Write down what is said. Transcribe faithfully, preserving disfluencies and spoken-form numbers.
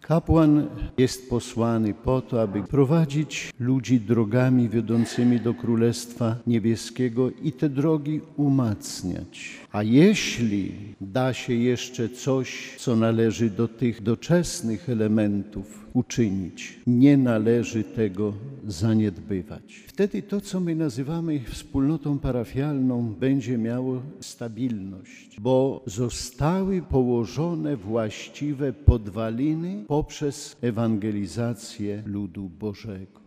Kapłan jest posłany po to, aby prowadzić ludzi drogami wiodącymi do Królestwa Niebieskiego i te drogi umacniać. A jeśli da się jeszcze coś, co należy do tych doczesnych elementów uczynić, nie należy tego zaniedbywać. Wtedy to, co my nazywamy wspólnotą parafialną, będzie miało stabilność, bo zostały położone właściwe podwaliny poprzez ewangelizację ludu Bożego.